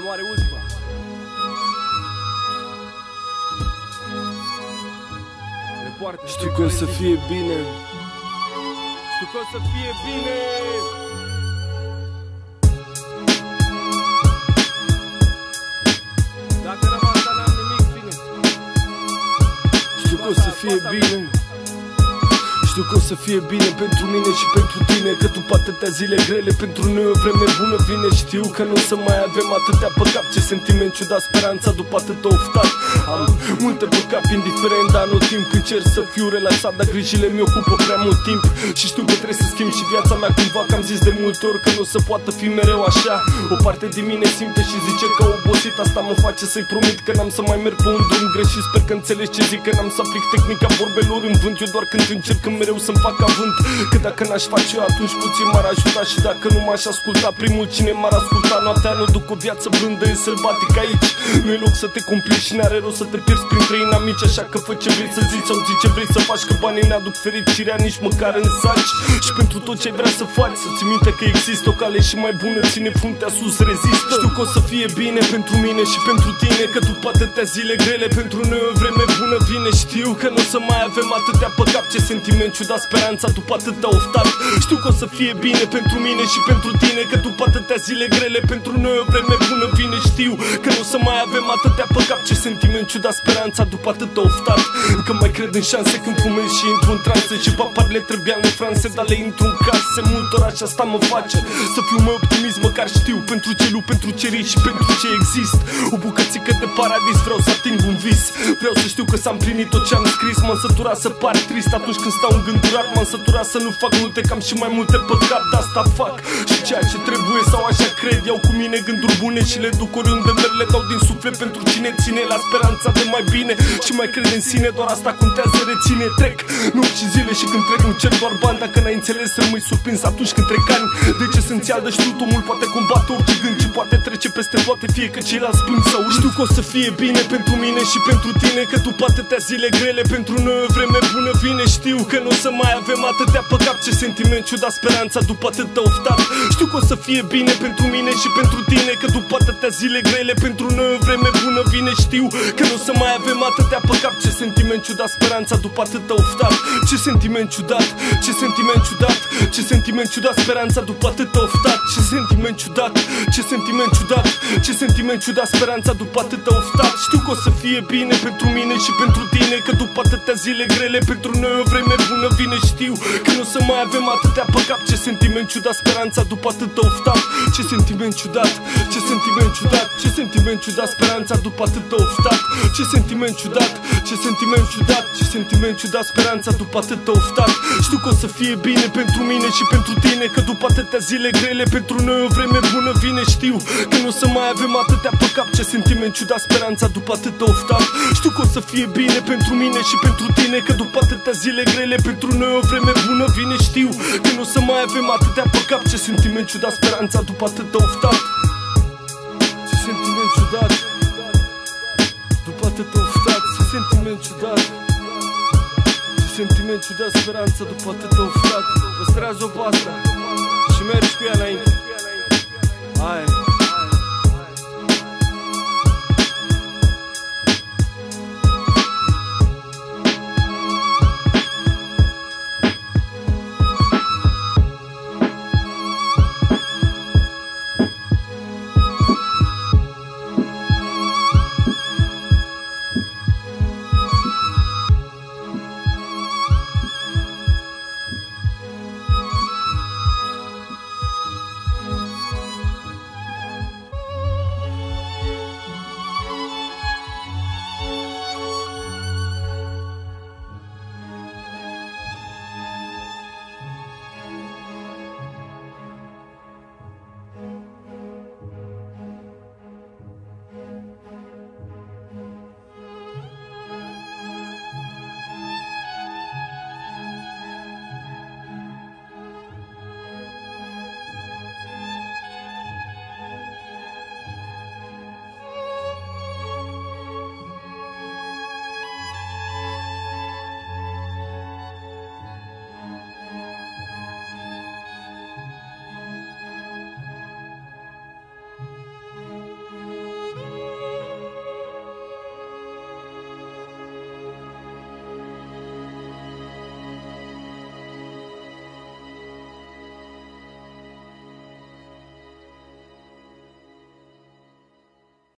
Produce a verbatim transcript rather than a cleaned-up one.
nu are uzva. Le poartă. Știu că o să fie bine. Știu că o să fie bine. Dacă n-am asta, n-am nimic, bine. Știu că o să fie bine. Știu că o să fie bine pentru mine și pentru tine, că după atâtea zile grele pentru noi o vreme bună vine. Știu că nu o să mai avem atâtea pe cap, ce sentiment ciudat, speranța după atâta oftat. Am multe pe cap, indiferent, dar nu timp. Încerc să fiu relaxat, dar grijile mi ocupă prea mult timp. Și știu că trebuie să schimb și viața mea cumva, că am zis de multe ori că nu o să poată fi mereu așa. O parte din mine simte și zice că obosit, asta mă face să-i promit că n-am să mai merg pe un drum greșit. Sper că înțelegi ce zic, că n-am să aplic tehnica vorbelor în vânt. Eu doar când încerc mereu să-mi fac avânt, că dacă n-aș face eu atunci puțin m-ar ajuta. Și dacă nu m-aș asculta primul, cine m-ar asculta? Noaptea nu duc o viață blândă, e sălbatic aici. Nu-i loc să te complici și n-are rost să te pierzi printre inamici. Așa că fă ce vrei să zici sau zi ce vrei să faci, că banii n-aduc fericirea nici măcar în saci. Și pentru tot ce vrea să faci, să ții minte că există o cale și mai bună, ține fruntea sus, rezistă. Știu că o să fie bine pentru mine și pentru tine, că după atâtea zile grele pentru noi o vreme bună vine. Știu că nu o să mai avem atâtea pe cap, ce sentiment ciudat, speranța după atâta oftat. Știu că o să fie bine pentru mine și pentru tine, că după atâtea zile grele pentru noi o vreme bună vine. Știu că nu o să mai avem atâtea pe cap, ce sentiment ciudat, speranța după atâta oftat. Încă mai cred în șanse când fumez și intru în transe, și paparele trebuia în franțe, dar le intru în case. Multor așa asta mă face să fiu mai optimist, măcar știu pentru ce lu, pentru ce rii și pentru ce exist. O bucățică de paradis, vreau să ating un vis. Vreau să știu că s-a împlinit tot ce am scris. M-am săturat să par trist atunci când stau îngândurat. M-am săturat să nu fac multe, că am și mai multe pe cap, de asta fac și ceea ce trebuie sau așa cred. Iau cu mine gânduri bune și le duc oriunde merg, le dau din suflet pentru cine ține la speranța de mai bine și mai crede în sine. Doar asta contează, reține. Trec nopți și zile și când trec nu cer doar bani. Dacă n-ai înțeles rămâi surprins atunci când trec ani. Deci esențial de știut, omul poate combate orice gând și poate trece peste toate, fie că ceilalți plâng sau râd. Știu că o să fie bine pentru mine și pentru tine, că după atâtea zile grele pentru noi o vreme bună vine. Știu că nu o să mai avem atâtea pe cap, ce sentiment ciudat, speranța după atâta oftat. Știu că o să fie bine pentru mine și pentru tine, că după atâtea zile grele pentru noi o vreme bună vine. Știu că nu o să mai avem atâtea pe cap, ce sentiment ciudat, speranța după atâta oftat. Ce sentiment ciudat, ce sentiment ciudat, ce sentiment ciudat, speranța după atâta oftat. Ce sentiment ciudat, ce sentiment ciudat, ce sentiment ciudat, speranța după atâta oftat. Știu că o să fie bine pentru mine și pentru tine, că după atâtea zile grele pentru noi o vreme bună vine. Știu că nu o să mai avem atâtea pe cap, ce sentiment ciudat, speranța după atâta oftat. Ce sentiment ciudat, ce sentiment ciudat, ce sentiment ciudat, speranța după atâta oftat. Ce sentiment ciudat, ce sentiment ciudat, ce sentiment ciudat, speranța după atâta oftat. Știu că o să fie bine pentru mine și pentru tine, că după atâtea zile grele pentru noi o vreme bună vine. Știu că nu o să mai avem atâtea pe cap, ce sentiment ciudat, speranța după atâta oftat. Știu că o să fie bine pentru mine și pentru tine, că după atâtea zile grele pentru noi o vreme bună vine. Știu că nu o să mai avem atâtea pe cap, ce sentiment ciudat, speranța după atâta oftat. Ce sentiment ciudat, după atâta oftat. Ce sentiment ciudat, ce sentiment ciudat, speranța după atâta oftat. Păstrează-o pe asta și mergi cu ea înainte.